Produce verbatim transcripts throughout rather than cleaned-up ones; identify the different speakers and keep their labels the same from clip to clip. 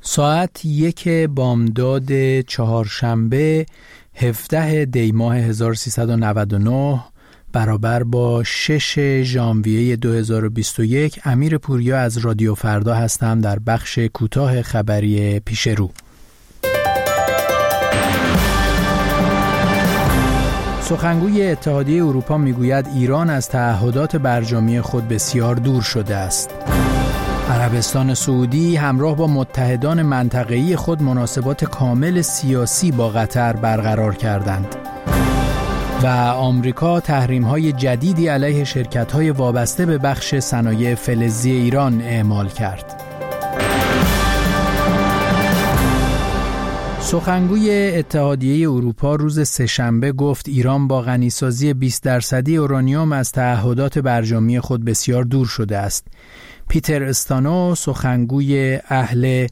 Speaker 1: ساعت یک بامداد چهارشنبه هفدهم دی ماه هزار و سیصد و نود و نه برابر با ششم ژانویه دو هزار و بیست و یک، امیر پوریا از رادیو فردا هستم در بخش کوتاه خبری پیش رو. سخنگوی اتحادیه اروپا میگوید ایران از تعهدات برجامی خود بسیار دور شده است. عربستان سعودی همراه با متحدان منطقه‌ای خود مناسبات کامل سیاسی با قطر برقرار کردند و آمریکا تحریم‌های جدیدی علیه شرکت‌های وابسته به بخش صنایع فلزی ایران اعمال کرد. سخنگوی اتحادیه اروپا روز سه‌شنبه گفت ایران با غنیسازی بیست درصدی اورانیوم از تعهدات برجامی خود بسیار دور شده است. پیتر استانو سخنگوی اهل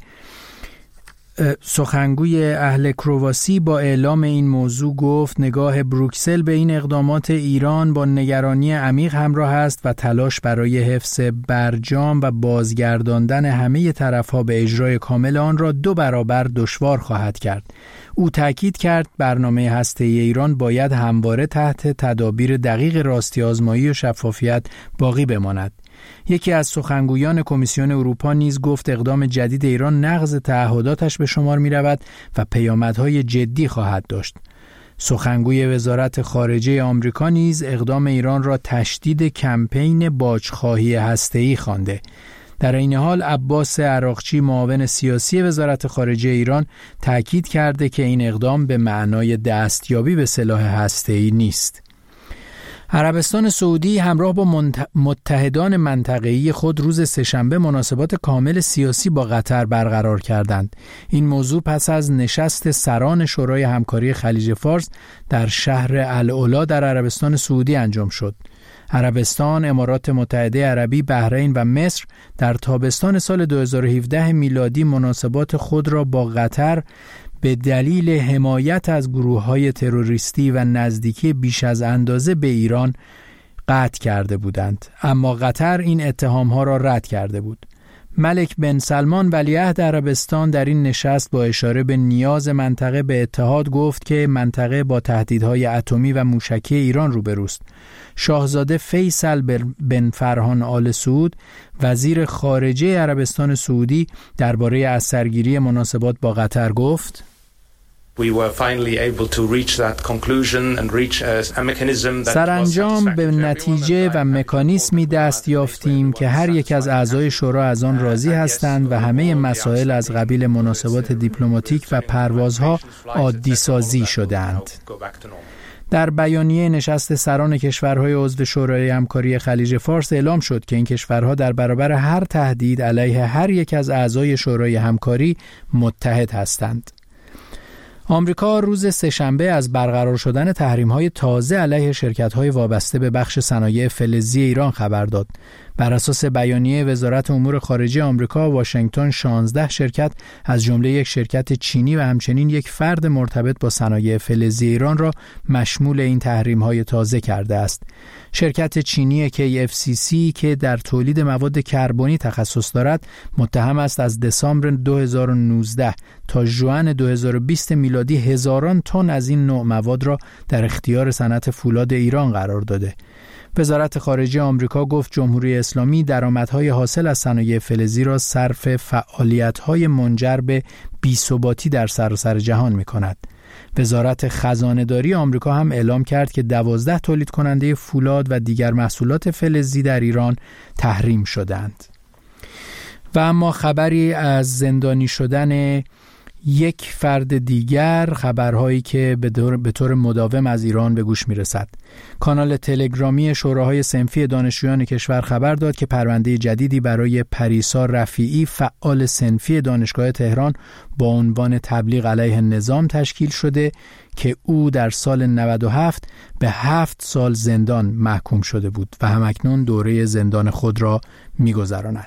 Speaker 1: سخنگوی اهل کرواسی با اعلام این موضوع گفت نگاه بروکسل به این اقدامات ایران با نگرانی عمیق همراه است و تلاش برای حفظ برجام و بازگرداندن همه طرف‌ها به اجرای کامل آن را دو برابر دشوار خواهد کرد. او تاکید کرد برنامه هسته‌ای ایران باید همواره تحت تدابیر دقیق راستی آزمایی و شفافیت باقی بماند. یکی از سخنگویان کمیسیون اروپا نیز گفت اقدام جدید ایران نقض تعهداتش به شمار می رود و پیامدهای جدی خواهد داشت. سخنگوی وزارت خارجه آمریکا نیز اقدام ایران را تشدید کمپین باجخواهی هسته‌ای خوانده. در این حال عباس عراقچی معاون سیاسی وزارت خارجه ایران تاکید کرده که این اقدام به معنای دستیابی به سلاح هسته‌ای نیست. عربستان سعودی همراه با متحدان منطقه‌ای خود روز سه‌شنبه مناسبات کامل سیاسی با قطر برقرار کردند. این موضوع پس از نشست سران شورای همکاری خلیج فارس در شهر العلا در عربستان سعودی انجام شد. عربستان، امارات متحده عربی، بحرین و مصر در تابستان سال دو هزار و هفده میلادی مناسبات خود را با قطر به دلیل حمایت از گروه‌های تروریستی و نزدیکی بیش از اندازه به ایران قطع کرده بودند، اما قطر این اتهام‌ها را رد کرده بود. ملک بن سلمان ولیعهد عربستان در این نشست با اشاره به نیاز منطقه به اتحاد گفت که منطقه با تهدیدهای اتمی و موشکی ایران روبروست. شاهزاده فیصل بن فرهان آل سعود وزیر خارجه عربستان سعودی درباره اثرگیری مناسبات با قطر گفت سرانجام به نتیجه و مکانیزمی دست یافتیم که هر یک از اعضای شورا از آن راضی هستند و همه مسائل از قبیل مناسبات دیپلماتیک و پروازها عادی سازی شدند. در بیانیه نشست سران کشورهای عضو شورای همکاری خلیج فارس اعلام شد که این کشورها در برابر هر تهدید علیه هر یک از اعضای شورای همکاری متحد هستند. آمریکا روز سه‌شنبه از برقرار شدن تحریم‌های تازه علیه شرکت‌های وابسته به بخش صنایع فلزی ایران خبر داد. بر اساس بیانیه وزارت امور خارجه آمریکا، واشنگتن شانزده شرکت از جمله یک شرکت چینی و همچنین یک فرد مرتبط با صنایع فلزی ایران را مشمول این تحریم‌های تازه کرده است. شرکت چینی کی اف سی سی که در تولید مواد کربنی تخصص دارد، متهم است از دسامبر دو هزار و نوزده تا ژوئن دو هزار و بیست میلادی هزاران تن از این نوع مواد را در اختیار صنعت فولاد ایران قرار داده. وزارت خارجه آمریکا گفت جمهوری اسلامی درآمدهای حاصل از صنایع فلزی را صرف فعالیت‌های منجر به بی‌ثباتی در سراسر جهان می‌کند. وزارت خزانه‌داری آمریکا هم اعلام کرد که دوازده تولید کننده فولاد و دیگر محصولات فلزی در ایران تحریم شدند. و اما خبری از زندانی شدن یک فرد دیگر، خبرهایی که به طور, به طور مداوم از ایران به گوش میرسد. کانال تلگرامی شوراهای صنفی دانشجویان کشور خبر داد که پرونده جدیدی برای پریسا رفیعی، فعال صنفی دانشگاه تهران، با عنوان تبلیغ علیه نظام تشکیل شده که او در سال نود و هفت به هفت سال زندان محکوم شده بود و همکنون دوره زندان خود را می‌گذراند.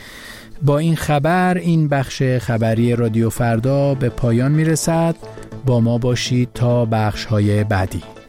Speaker 1: با این خبر این بخش خبری رادیو فردا به پایان میرسد. با ما باشید تا بخش‌های بعدی.